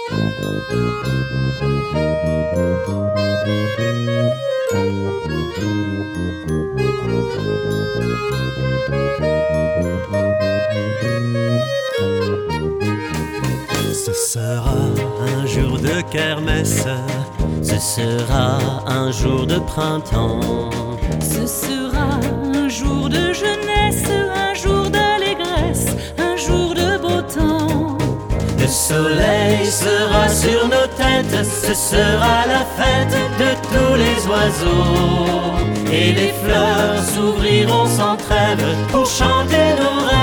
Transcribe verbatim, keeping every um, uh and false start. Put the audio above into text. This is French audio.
Ce sera un jour de kermesse, Ce sera un jour de printemps, Ce sera un jour de jeunesse, un jour d'allégresse, un jour de beau temps. le soleil sera sur nos têtes, ce sera la fête de tous les oiseaux. Et les fleurs s'ouvriront sans trêve pour chanter nos rêves.